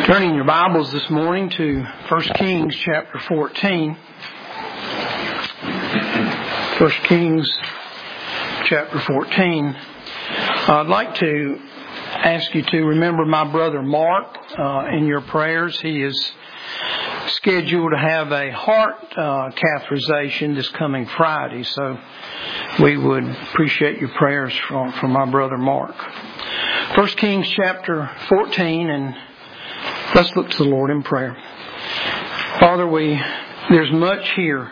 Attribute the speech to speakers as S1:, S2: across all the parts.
S1: Turning your Bibles this morning to 1 Kings chapter 14. 1 Kings chapter 14. I'd like to ask you to remember my brother Mark in your prayers. He is scheduled to have a heart catheterization this coming Friday, so we would appreciate your prayers for my brother Mark. 1 Kings chapter 14, and let's look to the Lord in prayer. Father, there's much here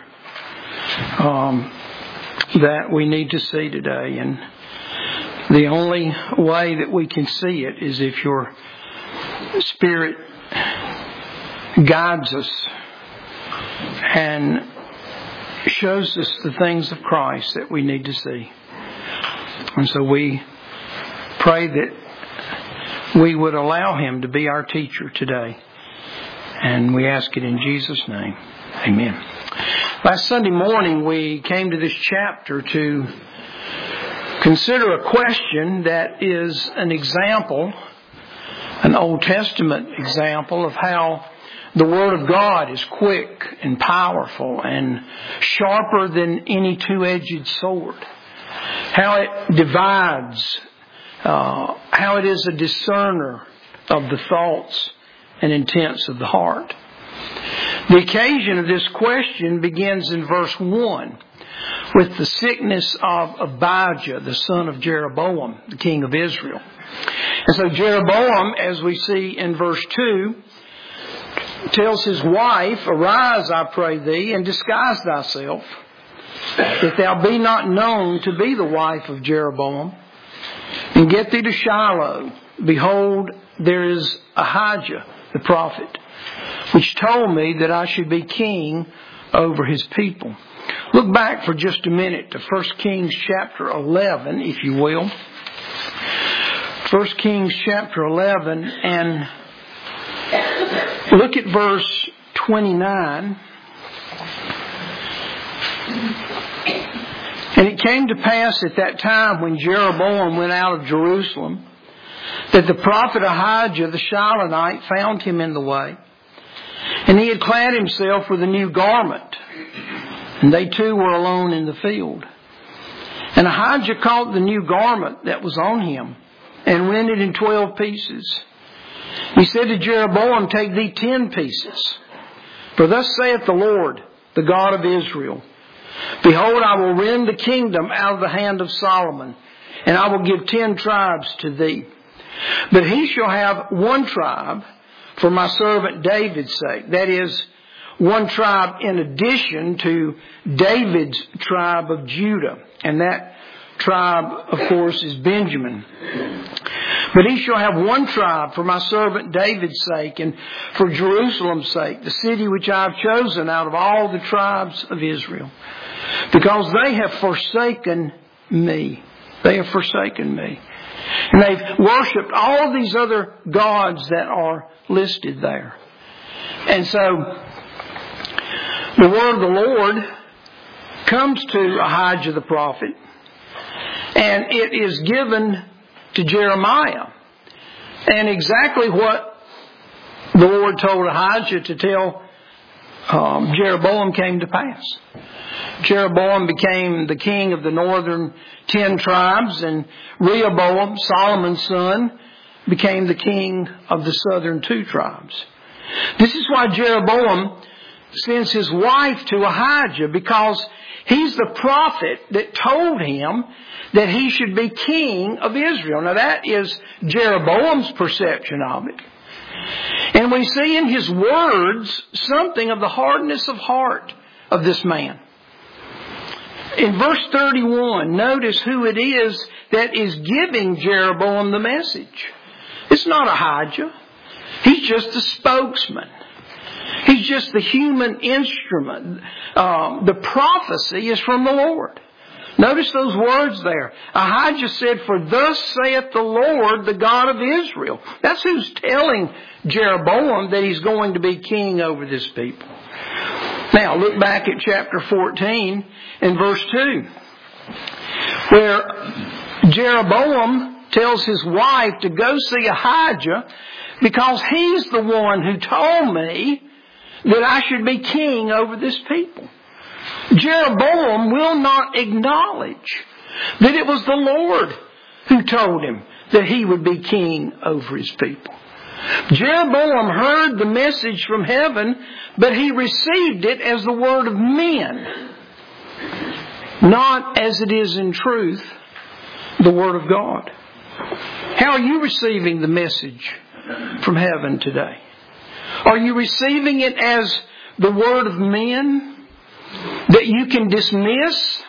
S1: that we need to see today, and the only way that we can see it is if your Spirit guides us and shows us the things of Christ that we need to see. And so we pray that we would allow Him to be our teacher today. And we ask it in Jesus' name. Amen. Last Sunday morning we came to this chapter to consider a question that is an example, an Old Testament example of how the Word of God is quick and powerful and sharper than any two-edged sword. How it divides, how it is a discerner of the thoughts and intents of the heart. The occasion of this question begins in verse 1 with the sickness of Abijah, the son of Jeroboam, the king of Israel. And so Jeroboam, as we see in verse 2, tells his wife, "Arise, I pray thee, and disguise thyself, that thou be not known to be the wife of Jeroboam, and get thee to Shiloh. Behold, there is Ahijah the prophet, which told me that I should be king over his people." Look back for just a minute to 1 Kings chapter 11, if you will. 1 Kings chapter 11, and look at verse 29. "And it came to pass at that time when Jeroboam went out of Jerusalem, that the prophet Ahijah the Shilonite found him in the way. And he had clad himself with a new garment, and they two were alone in the field. And Ahijah caught the new garment that was on him, and rent it in 12 pieces. He said to Jeroboam, Take thee 10 pieces. For thus saith the Lord, the God of Israel, Behold, I will rend the kingdom out of the hand of Solomon, and I will give 10 tribes to thee. But he shall have one tribe for my servant David's sake." That is, one tribe in addition to David's tribe of Judah. And that tribe, of course, is Benjamin. "But he shall have one tribe for my servant David's sake, and for Jerusalem's sake, the city which I have chosen out of all the tribes of Israel. Because they have forsaken me." They have forsaken me. And they've worshipped all these other gods that are listed there. And so the word of the Lord comes to Ahijah the prophet, and it is given to Jeremiah. And exactly what the Lord told Ahijah to tell Jeroboam came to pass. Jeroboam became the king of the northern 10 tribes, and Rehoboam, Solomon's son, became the king of the southern 2 tribes. This is why Jeroboam sends his wife to Ahijah, because he's the prophet that told him that he should be king of Israel. Now that is Jeroboam's perception of it. And we see in his words something of the hardness of heart of this man. In verse 31, notice who it is that is giving Jeroboam the message. It's not Ahijah. He's just the spokesman. He's just the human instrument. The prophecy is from the Lord. Notice those words there. Ahijah said, "For thus saith the Lord, the God of Israel." That's who's telling Jeroboam that he's going to be king over this people. Now, look back at chapter 14 and verse 2, where Jeroboam tells his wife to go see Ahijah because he's the one who told me that I should be king over this people. Jeroboam will not acknowledge that it was the Lord who told him that he would be king over his people. Jeroboam heard the message from heaven, but he received it as the word of men, not as it is in truth, the word of God. How are you receiving the message from heaven today? Are you receiving it as the word of men that you can dismiss?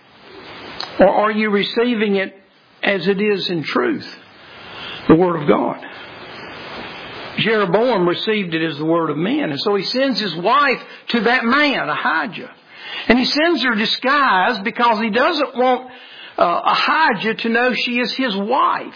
S1: Or are you receiving it as it is in truth, the word of God? Jeroboam received it as the word of men. And so he sends his wife to that man, Ahijah. And he sends her disguised because he doesn't want Ahijah to know she is his wife.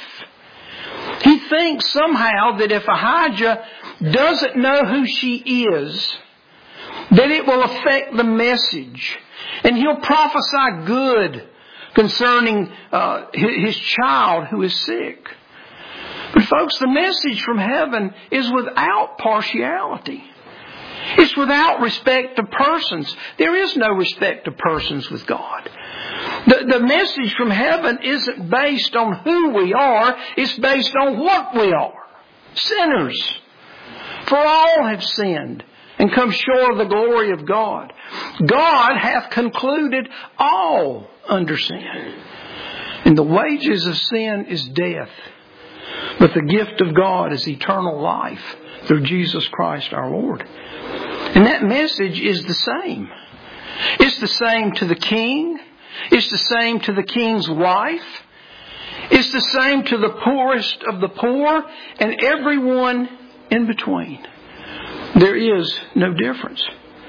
S1: He thinks somehow that if Ahijah doesn't know who she is, that it will affect the message. And he'll prophesy good concerning his child who is sick. But folks, the message from heaven is without partiality. It's without respect to persons. There is no respect to persons with God. The message from heaven isn't based on who we are. It's based on what we are. Sinners. For all have sinned and come short of the glory of God. God hath concluded all under sin. And the wages of sin is death. But the gift of God is eternal life through Jesus Christ our Lord. And that message is the same. It's the same to the king. It's the same to the king's wife. It's the same to the poorest of the poor and everyone in between. There is no difference.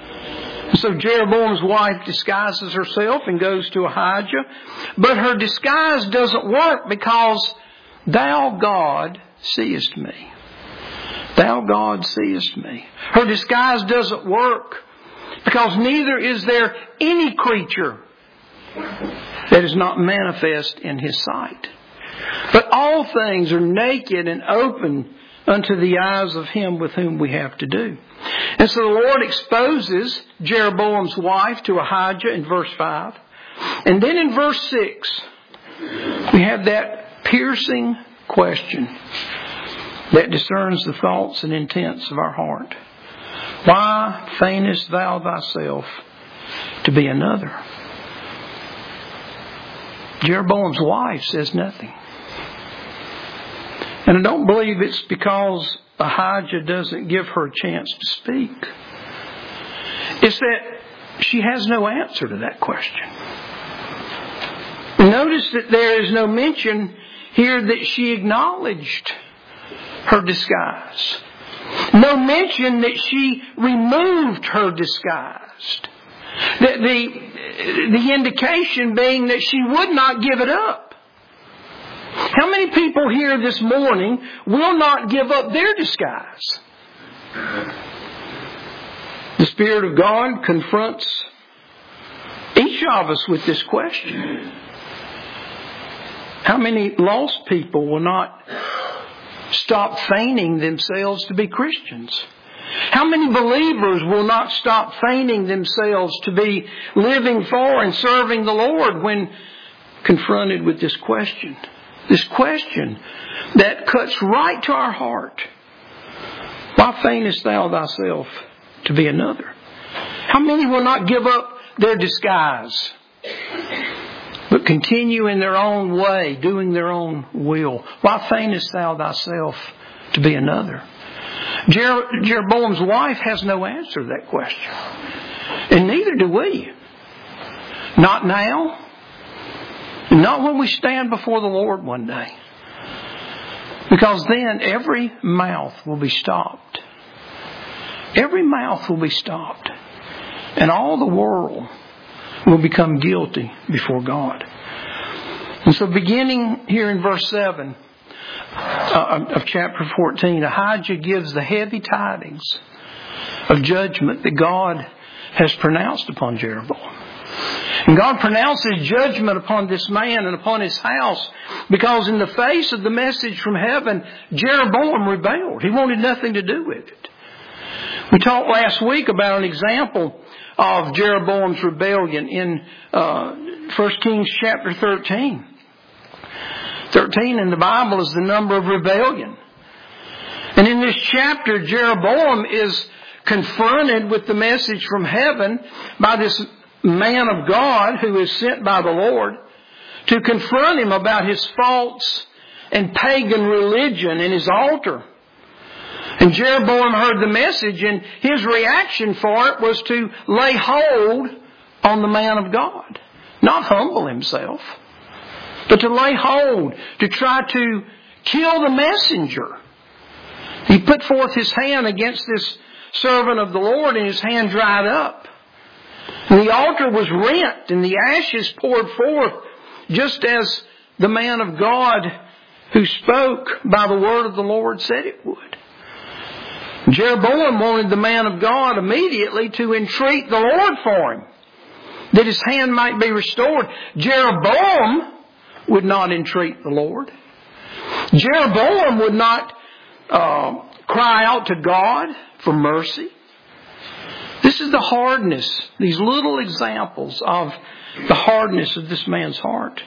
S1: So Jeroboam's wife disguises herself and goes to Ahijah. But her disguise doesn't work because Thou, God, seest me. Thou, God, seest me. Her disguise doesn't work because neither is there any creature that is not manifest in His sight. But all things are naked and open unto the eyes of Him with whom we have to do. And so the Lord exposes Jeroboam's wife to Ahijah in verse 5. And then in verse 6, we have that piercing question that discerns the thoughts and intents of our heart. Why feignest thou thyself to be another? Jeroboam's wife says nothing. And I don't believe it's because Ahijah doesn't give her a chance to speak. It's that she has no answer to that question. Notice that there is no mention here that she acknowledged her disguise. No mention that she removed her disguise. The indication being that she would not give it up. How many people here this morning will not give up their disguise? The Spirit of God confronts each of us with this question. How many lost people will not stop feigning themselves to be Christians? How many believers will not stop feigning themselves to be living for and serving the Lord when confronted with this question? This question that cuts right to our heart. Why feignest thou thyself to be another? How many will not give up their disguise, but continue in their own way, doing their own will? Why feignest thou thyself to be another? Jeroboam's wife has no answer to that question. And neither do we. Not now. Not when we stand before the Lord one day. Because then every mouth will be stopped. Every mouth will be stopped. And all the world will become guilty before God. And so beginning here in verse 7 of chapter 14, Ahijah gives the heavy tidings of judgment that God has pronounced upon Jeroboam. And God pronounces judgment upon this man and upon his house because in the face of the message from heaven, Jeroboam rebelled. He wanted nothing to do with it. We talked last week about an example of Jeroboam's rebellion in 1 Kings chapter 13. 13 in the Bible is the number of rebellion. And in this chapter, Jeroboam is confronted with the message from heaven by this man of God who is sent by the Lord to confront him about his false and pagan religion and his altar. And Jeroboam heard the message, and his reaction for it was to lay hold on the man of God. Not humble himself, but to lay hold, to try to kill the messenger. He put forth his hand against this servant of the Lord, and his hand dried up. And the altar was rent, and the ashes poured forth, just as the man of God who spoke by the word of the Lord said it would. Jeroboam wanted the man of God immediately to entreat the Lord for him, that his hand might be restored. Jeroboam would not entreat the Lord. Jeroboam would not cry out to God for mercy. This is the hardness, these little examples of the hardness of this man's heart.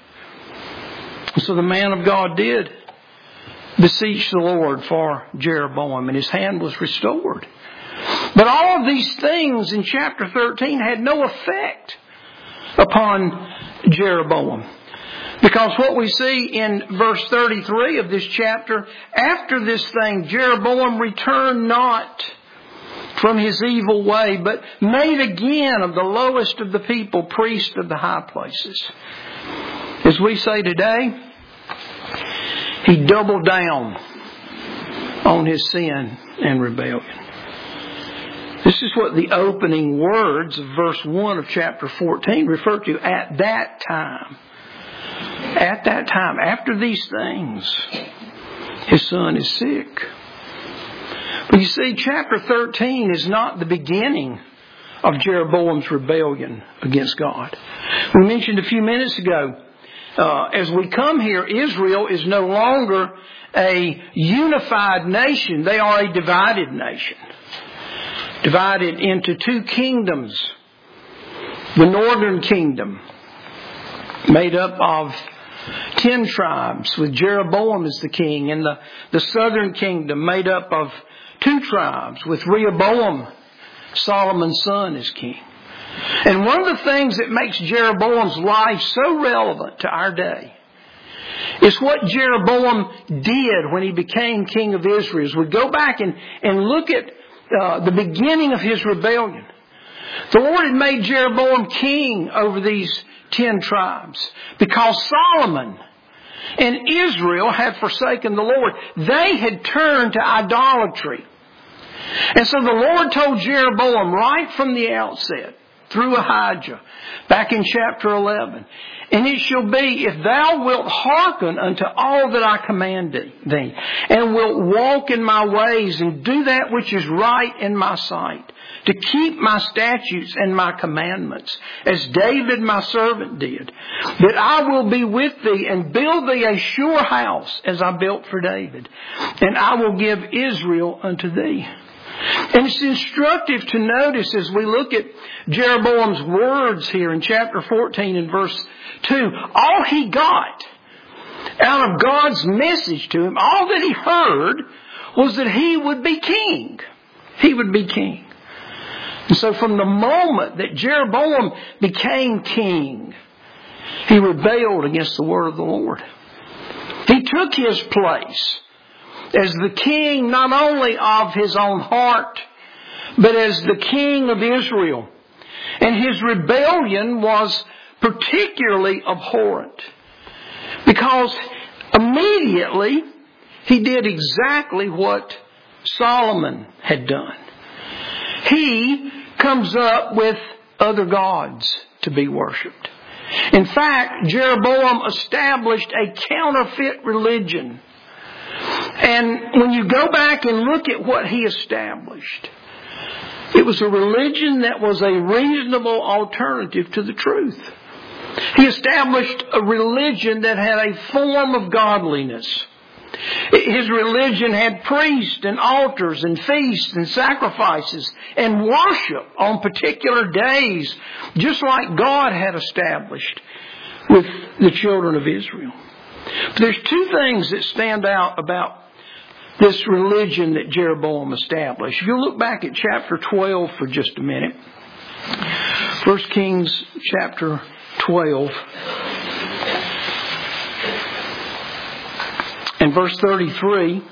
S1: So the man of God did beseech the Lord for Jeroboam, and his hand was restored. But all of these things in chapter 13 had no effect upon Jeroboam. Because what we see in verse 33 of this chapter, after this thing, Jeroboam returned not from his evil way, but made again of the lowest of the people priest of the high places. As we say today, he doubled down on his sin and rebellion. This is what the opening words of verse 1 of chapter 14 refer to. At that time. At that time, after these things, his son is sick. But you see, chapter 13 is not the beginning of Jeroboam's rebellion against God. We mentioned a few minutes ago, as we come here, Israel is no longer a unified nation. They are a divided nation. Divided into two kingdoms. The northern kingdom, made up of 10 tribes, with Jeroboam as the king, and the southern kingdom made up of 2 tribes, with Rehoboam, Solomon's son, as king. And one of the things that makes Jeroboam's life so relevant to our day is what Jeroboam did when he became king of Israel. As we go back and look at the beginning of his rebellion, the Lord had made Jeroboam king over these 10 tribes because Solomon and Israel had forsaken the Lord. They had turned to idolatry. And so the Lord told Jeroboam right from the outset, through Ahijah, back in chapter 11, and it shall be, if thou wilt hearken unto all that I command thee, and wilt walk in my ways, and do that which is right in my sight, to keep my statutes and my commandments, as David my servant did, that I will be with thee and build thee a sure house, as I built for David, and I will give Israel unto thee. And it's instructive to notice as we look at Jeroboam's words here in chapter 14 and verse 2, all he got out of God's message to him, all that he heard, was that he would be king. He would be king. And so from the moment that Jeroboam became king, he rebelled against the word of the Lord. He took his place as the king not only of his own heart, but as the king of Israel. And his rebellion was particularly abhorrent because immediately he did exactly what Solomon had done. He comes up with other gods to be worshipped. In fact, Jeroboam established a counterfeit religion. And when you go back and look at what he established, It was a religion that was a reasonable alternative to the truth. He established a religion that had a form of godliness. His religion had priests and altars and feasts and sacrifices and worship on particular days, just like God had established with the children of Israel. But there's two things that stand out about this religion that Jeroboam established. If you look back at chapter 12 for just a minute, 1 Kings chapter 12 and verse 33.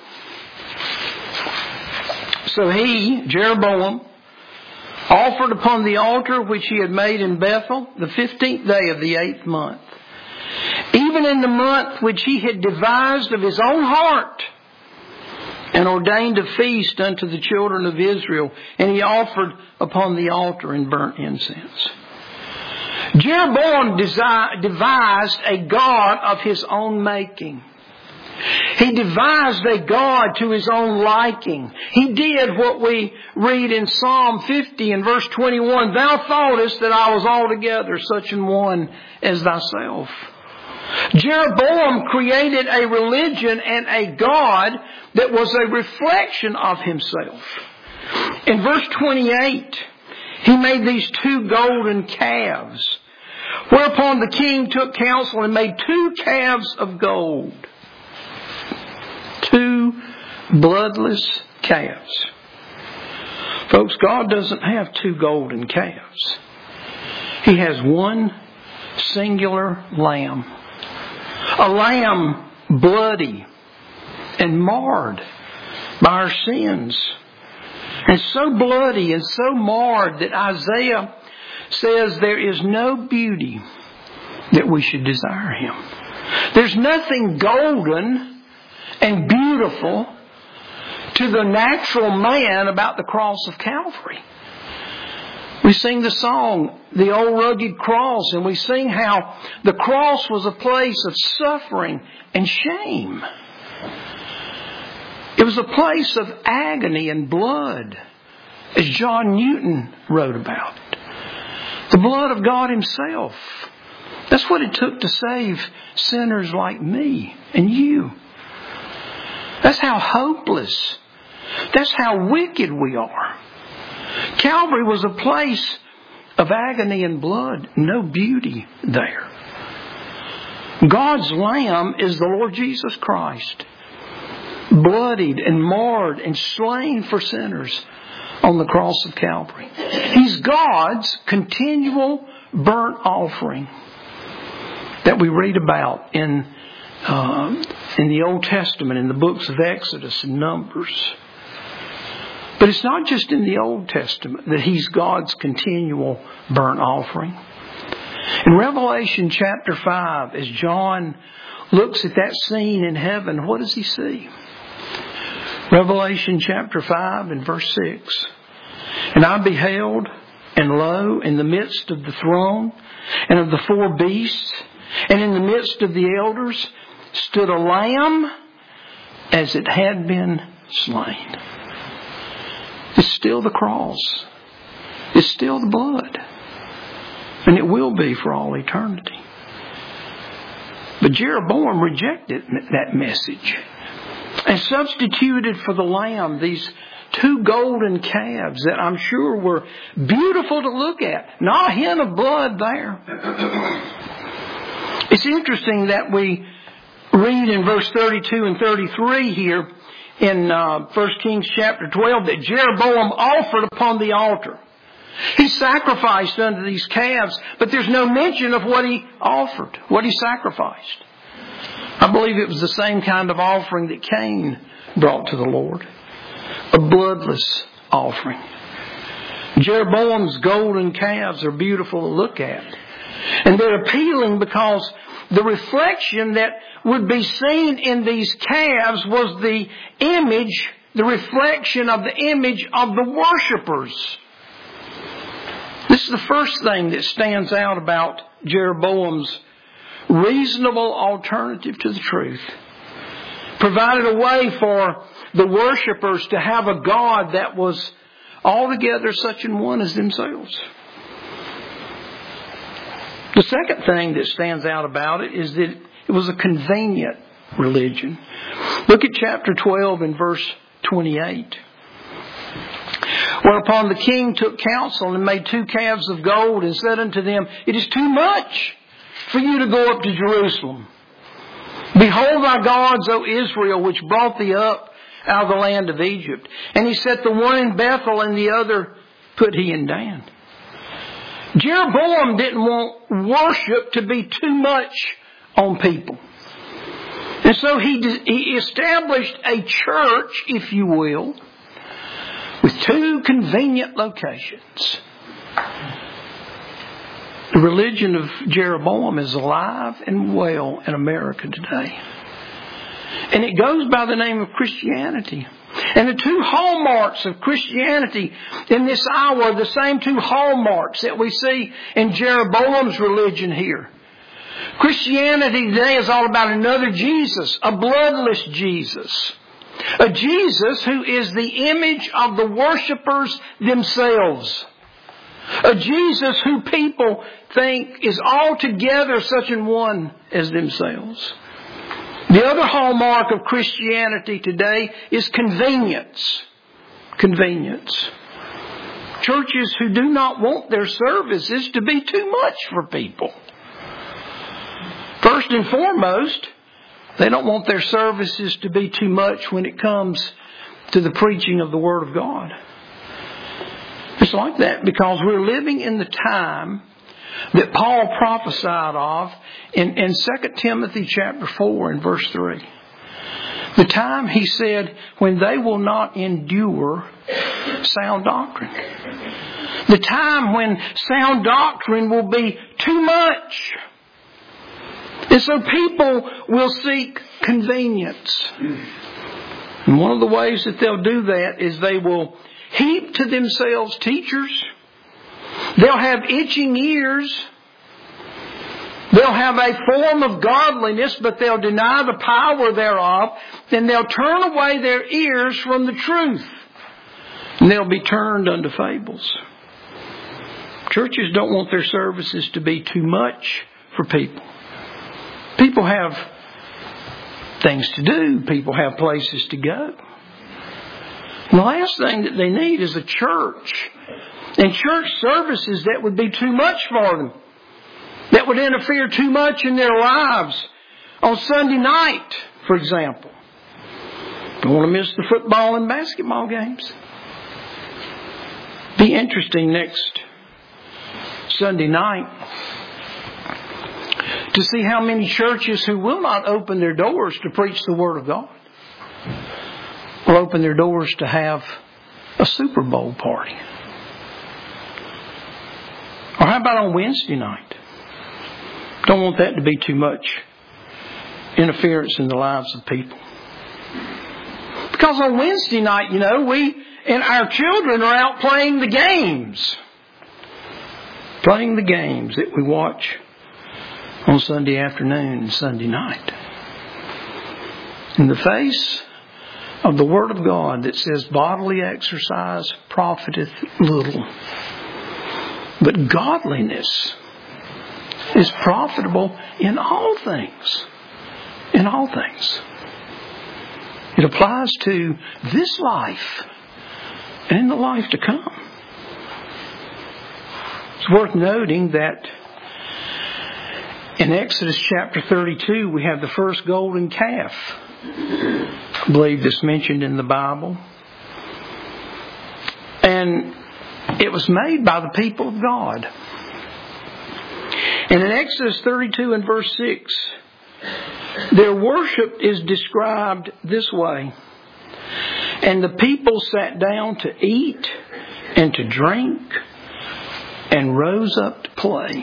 S1: So he, Jeroboam, offered upon the altar which he had made in Bethel the 15th day of the 8th month, even in the month which he had devised of his own heart, and ordained a feast unto the children of Israel, and he offered upon the altar and burnt incense. Jeroboam devised a god of his own making. He devised a God to his own liking. He did what we read in Psalm 50 and verse 21, Thou thoughtest that I was altogether such an one as thyself. Jeroboam created a religion and a God that was a reflection of himself. In verse 28, he made these 2 golden calves, whereupon the king took counsel and made 2 calves of gold. 2 bloodless calves. Folks, God doesn't have 2 golden calves. He has one singular lamb. A lamb bloody and marred by our sins. And so bloody and so marred that Isaiah says there is no beauty that we should desire him. There's nothing golden and beautiful to the natural man about the cross of Calvary. We sing the song, The Old Rugged Cross, and we sing how the cross was a place of suffering and shame. It was a place of agony and blood, as John Newton wrote about it. The blood of God himself. That's what it took to save sinners like me and you. That's how hopeless, that's how wicked we are. Calvary was a place of agony and blood, no beauty there. God's Lamb is the Lord Jesus Christ, bloodied and marred and slain for sinners on the cross of Calvary. He's God's continual burnt offering that we read about in the Old Testament, in the books of Exodus and Numbers. But it's not just in the Old Testament that He's God's continual burnt offering. In Revelation chapter 5, as John looks at that scene in heaven, what does he see? Revelation chapter 5 and verse 6. And I beheld, and lo, in the midst of the throne and of the 4 beasts, and in the midst of the elders, stood a lamb as it had been slain. It's still the cross. It's still the blood. And it will be for all eternity. But Jeroboam rejected that message and substituted for the lamb these 2 golden calves that I'm sure were beautiful to look at. Not a hint of blood there. It's interesting that we read in verse 32 and 33 here in 1 Kings chapter 12 that Jeroboam offered upon the altar. He sacrificed unto these calves, but there's no mention of what he offered, what he sacrificed. I believe it was the same kind of offering that Cain brought to the Lord. A bloodless offering. Jeroboam's golden calves are beautiful to look at. And they're appealing because the reflection that would be seen in these calves was the image, the reflection of the image of the worshipers. This is the first thing that stands out about Jeroboam's reasonable alternative to the truth. Provided a way for the worshipers to have a God that was altogether such an one as themselves. The second thing that stands out about it is that it was a convenient religion. Look at chapter 12 and verse 28. Whereupon the king took counsel and made 2 calves of gold and said unto them, It is too much for you to go up to Jerusalem. Behold thy gods, O Israel, which brought thee up out of the land of Egypt. And he set the one in Bethel and the other put he in Dan. Jeroboam didn't want worship to be too much on people. And so he established a church, if you will, with 2 convenient locations. The religion of Jeroboam is alive and well in America today. And it goes by the name of Christianity. And the 2 hallmarks of Christianity in this hour are the same 2 hallmarks that we see in Jeroboam's religion here. Christianity today is all about another Jesus, a bloodless Jesus. A Jesus who is the image of the worshipers themselves. A Jesus who people think is altogether such an one as themselves. The other hallmark of Christianity today is convenience. Convenience. Churches who do not want their services to be too much for people. First and foremost, they don't want their services to be too much when it comes to the preaching of the Word of God. It's like that because we're living in the time that Paul prophesied of in 2 Timothy chapter 4 and verse 3. The time, he said, when they will not endure sound doctrine. The time when sound doctrine will be too much. And so people will seek convenience. And one of the ways that they'll do that is they will heap to themselves teachers. They'll have itching ears. They'll have a form of godliness, but they'll deny the power thereof. Then they'll turn away their ears from the truth. And they'll be turned unto fables. Churches don't want their services to be too much for people. People have things to do. People have places to go. And the last thing that they need is a church. And church services that would be too much for them. That would interfere too much in their lives. On Sunday night, for example. Don't want to miss the football and basketball games. Be interesting next Sunday night to see how many churches who will not open their doors to preach the Word of God will open their doors to have a Super Bowl party. Or how about on Wednesday night? Don't want that to be too much interference in the lives of people. Because on Wednesday night, we and our children are out playing the games. Playing the games that we watch on Sunday afternoon and Sunday night. In the face of the Word of God that says bodily exercise profiteth little, but godliness is profitable in all things. In all things. It applies to this life and in the life to come. It's worth noting that in Exodus chapter 32, we have the first golden calf. I believe this mentioned in the Bible. And it was made by the people of God. And in Exodus 32 and verse 6, their worship is described this way. And the people sat down to eat and to drink and rose up to play.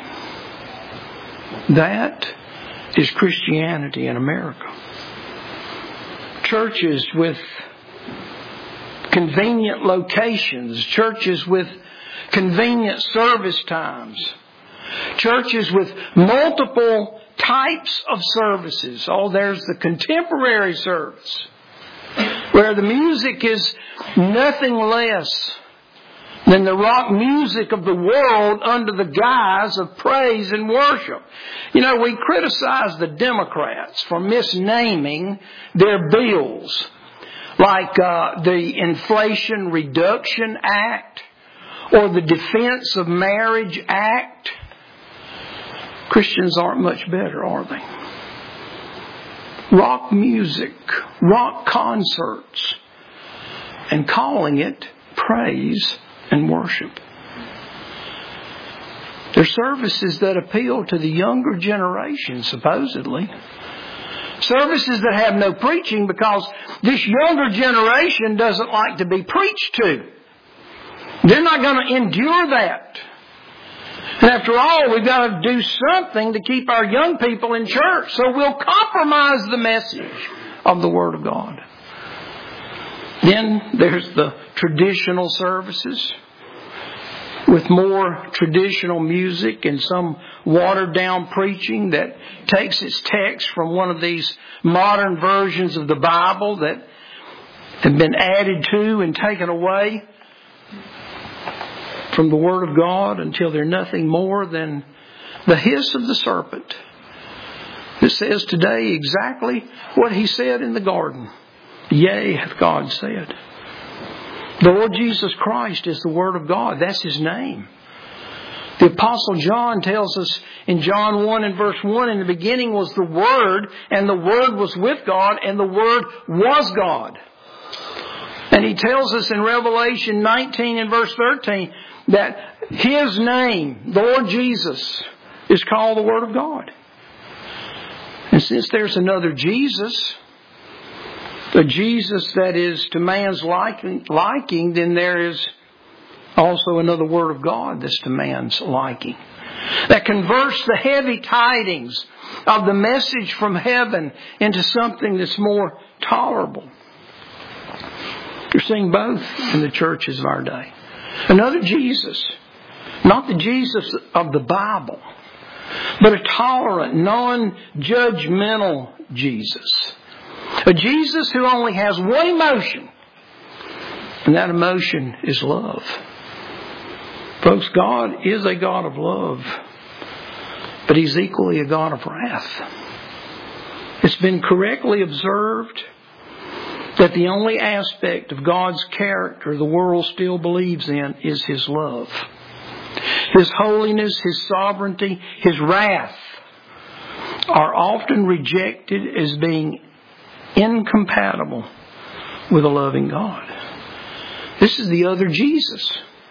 S1: That is Christianity in America. Churches with convenient locations. Churches with convenient service times. Churches with multiple types of services. Oh, there's the contemporary service, where the music is nothing less than the rock music of the world under the guise of praise and worship. You know, we criticize the Democrats for misnaming their bills, like the Inflation Reduction Act or the Defense of Marriage Act. Christians aren't much better, are they? Rock music, rock concerts, and calling it praise and worship. They're services that appeal to the younger generation, supposedly. Services that have no preaching because this younger generation doesn't like to be preached to. They're not going to endure that. And after all, we've got to do something to keep our young people in church. So we'll compromise the message of the Word of God. Then there's the traditional services with more traditional music and some watered down preaching that takes its text from one of these modern versions of the Bible that have been added to and taken away from the Word of God until they're nothing more than the hiss of the serpent. It says today exactly what He said in the garden. Yea, hath God said. The Lord Jesus Christ is the Word of God. That's His name. The Apostle John tells us in John 1 and verse 1, in the beginning was the Word, and the Word was with God, and the Word was God. And he tells us in Revelation 19 and verse 13 that His name, the Lord Jesus, is called the Word of God. And since there's another Jesus, a Jesus that is to man's liking, then there is also another Word of God that's to man's liking, that converts the heavy tidings of the message from heaven into something that's more tolerable. You're seeing both in the churches of our day. Another Jesus, not the Jesus of the Bible, but a tolerant, non-judgmental Jesus. A Jesus who only has one emotion, and that emotion is love. Folks, God is a God of love, but He's equally a God of wrath. It's been correctly observed that the only aspect of God's character the world still believes in is His love. His holiness, His sovereignty, His wrath are often rejected as being incompatible with a loving God. This is the other Jesus.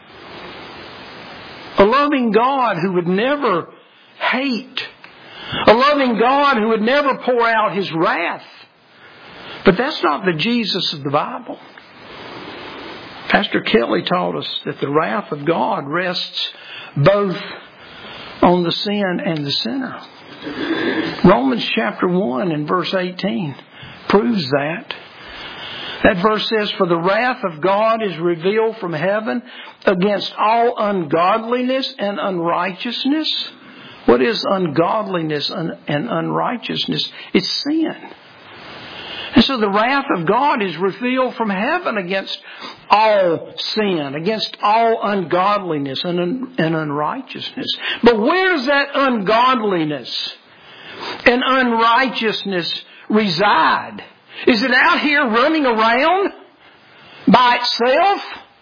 S1: A loving God who would never hate. A loving God who would never pour out His wrath. But that's not the Jesus of the Bible. Pastor Kelly taught us that the wrath of God rests both on the sin and the sinner. Romans chapter 1 and verse 18 proves that. That verse says, "For the wrath of God is revealed from heaven against all ungodliness and unrighteousness." What is ungodliness and unrighteousness? It's sin. And so the wrath of God is revealed from heaven against all sin, against all ungodliness and unrighteousness. But where does that ungodliness and unrighteousness reside? Is it out here running around by itself?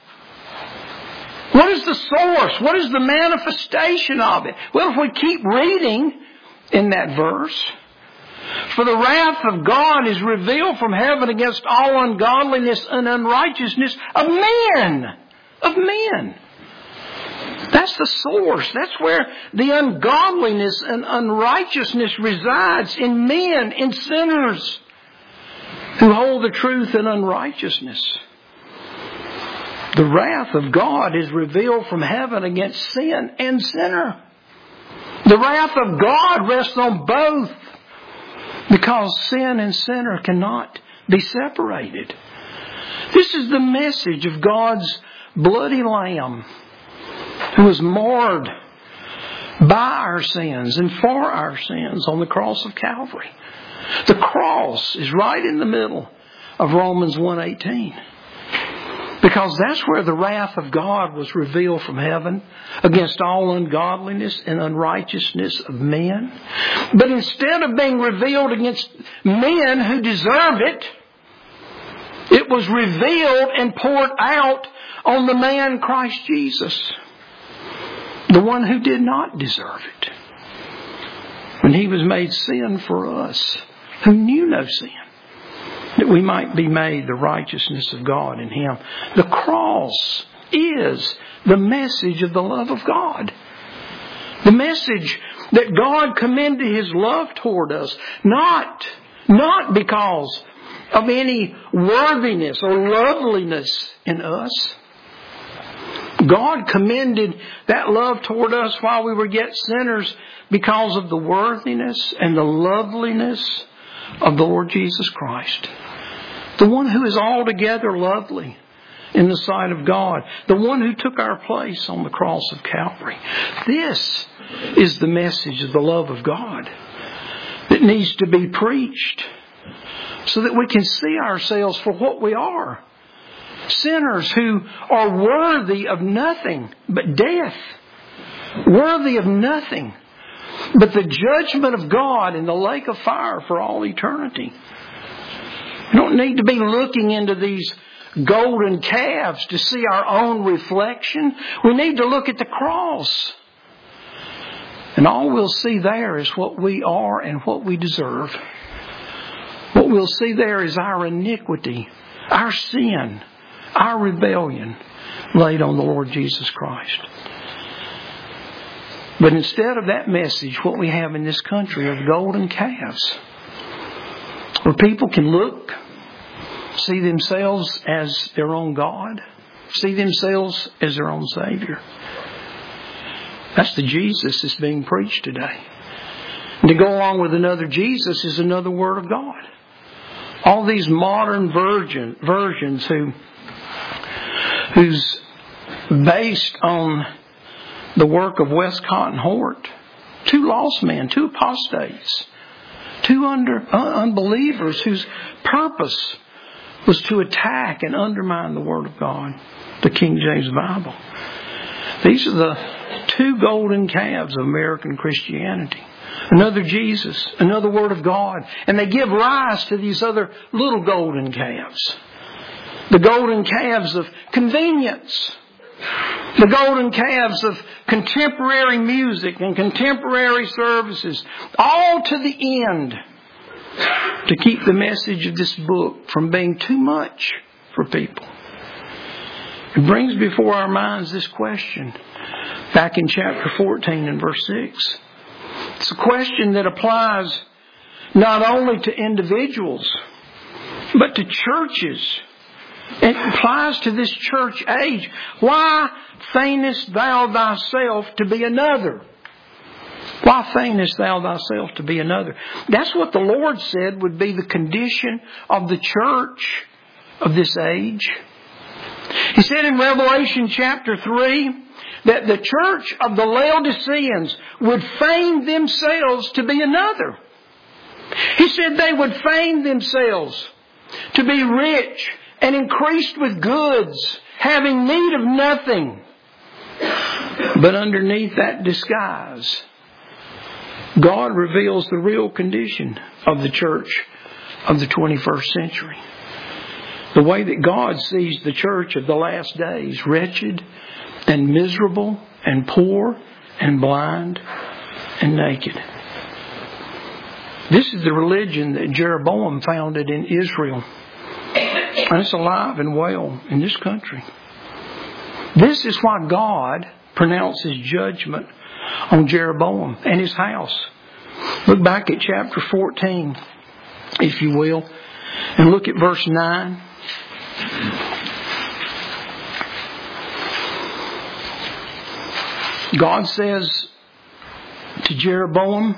S1: What is the source? What is the manifestation of it? Well, if we keep reading in that verse, "For the wrath of God is revealed from heaven against all ungodliness and unrighteousness of men." Of men. That's the source. That's where the ungodliness and unrighteousness resides, in men, in sinners who hold the truth in unrighteousness. The wrath of God is revealed from heaven against sin and sinner. The wrath of God rests on both, because sin and sinner cannot be separated. This is the message of God's bloody Lamb, who was marred by our sins and for our sins on the cross of Calvary. The cross is right in the middle of Romans 1:18. Because that's where the wrath of God was revealed from heaven against all ungodliness and unrighteousness of men. But instead of being revealed against men who deserve it, it was revealed and poured out on the man Christ Jesus, the one who did not deserve it. When He was made sin for us, who knew no sin, that we might be made the righteousness of God in Him. The cross is the message of the love of God. The message that God commended His love toward us, not because of any worthiness or loveliness in us. God commended that love toward us while we were yet sinners because of the worthiness and the loveliness of the Lord Jesus Christ. The one who is altogether lovely in the sight of God. The one who took our place on the cross of Calvary. This is the message of the love of God that needs to be preached so that we can see ourselves for what we are. Sinners who are worthy of nothing but death. Worthy of nothing but the judgment of God in the lake of fire for all eternity. We don't need to be looking into these golden calves to see our own reflection. We need to look at the cross. And all we'll see there is what we are and what we deserve. What we'll see there is our iniquity, our sin, our rebellion laid on the Lord Jesus Christ. But instead of that message, what we have in this country are the golden calves, where people can look, see themselves as their own God, see themselves as their own Savior. That's the Jesus that's being preached today. And to go along with another Jesus is another Word of God. All these modern versions who's based on the work of Westcott and Hort, two lost men, two apostates, two unbelievers whose purpose was to attack and undermine the Word of God, the King James Bible. These are the two golden calves of American Christianity. Another Jesus, another Word of God. And they give rise to these other little golden calves. The golden calves of convenience. The golden calves of contemporary music and contemporary services. All to the end to keep the message of this book from being too much for people. It brings before our minds this question back in chapter 14 and verse 6. It's a question that applies not only to individuals, but to churches. It applies to this church age. Why feignest thou thyself to be another? Why feignest thou thyself to be another? That's what the Lord said would be the condition of the church of this age. He said in Revelation chapter 3 that the church of the Laodiceans would feign themselves to be another. He said they would feign themselves to be rich and increased with goods, having need of nothing. But underneath that disguise, God reveals the real condition of the church of the 21st century. The way that God sees the church of the last days, wretched and miserable and poor and blind and naked. This is the religion that Jeroboam founded in Israel. And it's alive and well in this country. This is why God pronounced His judgment on Jeroboam and his house. Look back at chapter 14, if you will, and look at verse 9. God says to Jeroboam,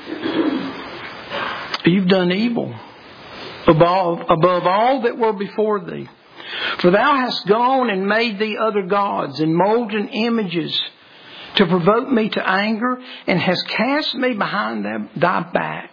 S1: you've done evil above all that were before thee. For thou hast gone and made thee other gods and molten images to provoke me to anger, and hast cast me behind thy back.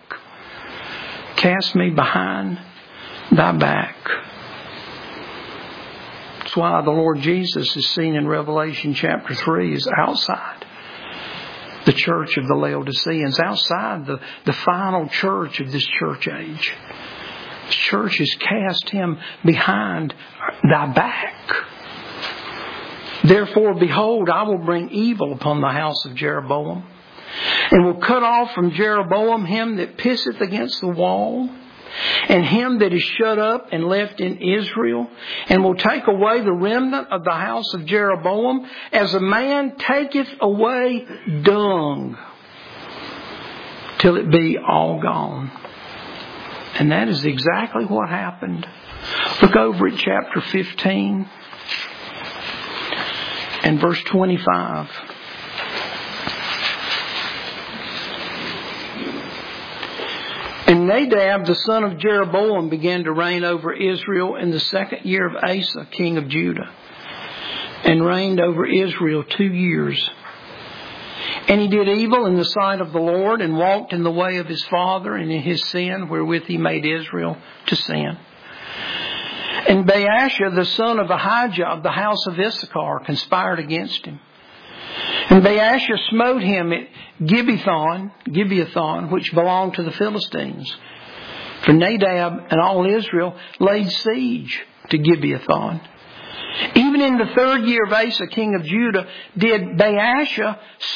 S1: Cast me behind thy back. That's why the Lord Jesus is seen in Revelation chapter 3 as outside the church of the Laodiceans, outside the final church of this church age. This church has cast him behind thy back. Therefore, behold, I will bring evil upon the house of Jeroboam, and will cut off from Jeroboam him that pisseth against the wall, and him that is shut up and left in Israel, and will take away the remnant of the house of Jeroboam, as a man taketh away dung, till it be all gone. And that is exactly what happened. Look over at chapter 15 and verse 25. And Nadab, the son of Jeroboam, began to reign over Israel in the 2nd year of Asa, king of Judah, and reigned over Israel 2 years. And he did evil in the sight of the Lord, and walked in the way of his father, and in his sin wherewith he made Israel to sin. And Baasha, the son of Ahijah of the house of Issachar, conspired against him. And Baasha smote him at Gibeathon, which belonged to the Philistines. For Nadab and all Israel laid siege to Gibeathon. Even in the 3rd year of Asa, king of Judah, did Baasha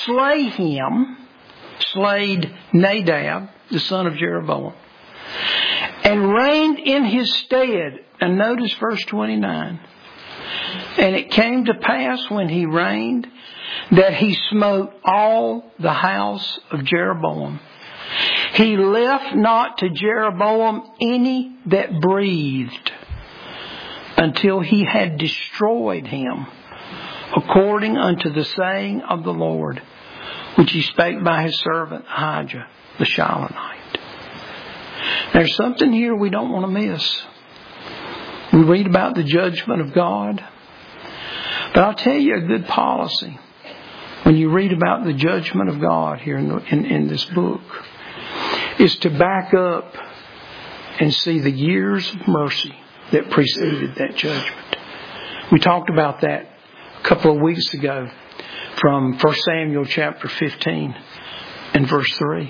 S1: slayed Nadab, the son of Jeroboam, and reigned in his stead. And notice verse 29. And it came to pass when he reigned that he smote all the house of Jeroboam. He left not to Jeroboam any that breathed, until he had destroyed him, according unto the saying of the Lord, which he spake by his servant Ahijah the Shilonite. There's something here we don't want to miss. We read about the judgment of God. But I'll tell you a good policy when you read about the judgment of God here in this book is to back up and see the years of mercy that preceded that judgment. We talked about that a couple of weeks ago from 1 Samuel chapter 15 and verse 3.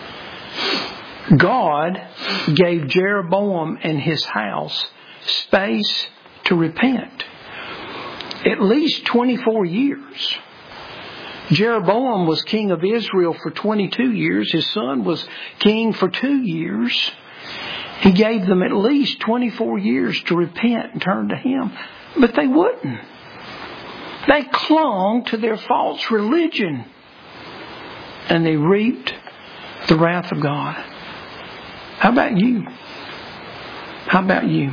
S1: God gave Jeroboam and his house space to repent. At least 24 years. Jeroboam was king of Israel for 22 years. His son was king for 2 years. He gave them at least 24 years to repent and turn to Him. But they wouldn't. They clung to their false religion. And they reaped the wrath of God. How about you? How about you?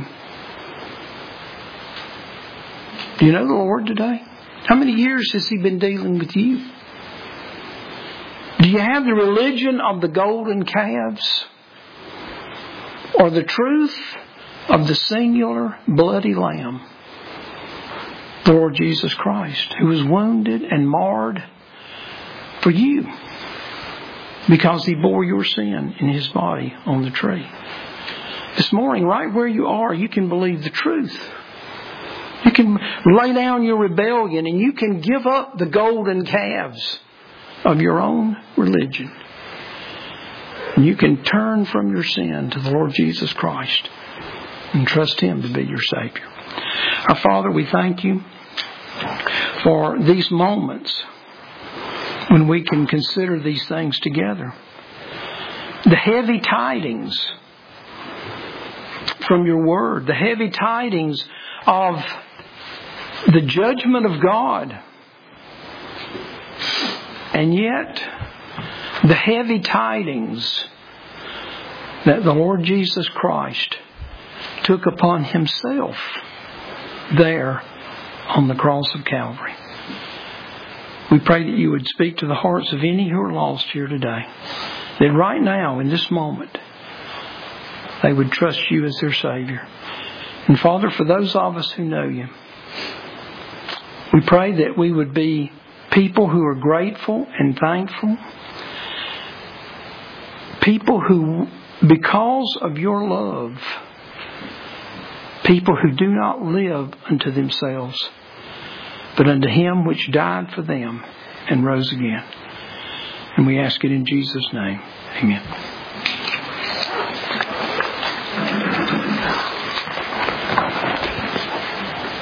S1: Do you know the Lord today? How many years has He been dealing with you? Do you have the religion of the golden calves? Or the truth of the singular bloody Lamb, the Lord Jesus Christ, who was wounded and marred for you because He bore your sin in His body on the tree. This morning, right where you are, you can believe the truth. You can lay down your rebellion and you can give up the golden calves of your own religion. And you can turn from your sin to the Lord Jesus Christ and trust Him to be your Savior. Our Father, we thank You for these moments when we can consider these things together. The heavy tidings from Your Word, the heavy tidings of the judgment of God, and yet the heavy tidings that the Lord Jesus Christ took upon Himself there on the cross of Calvary. We pray that You would speak to the hearts of any who are lost here today, that right now in this moment they would trust You as their Savior. And Father, for those of us who know You, we pray that we would be people who are grateful and thankful. People who, because of Your love, People who do not live unto themselves, but unto Him which died for them and rose again. And we ask it in Jesus' name. Amen.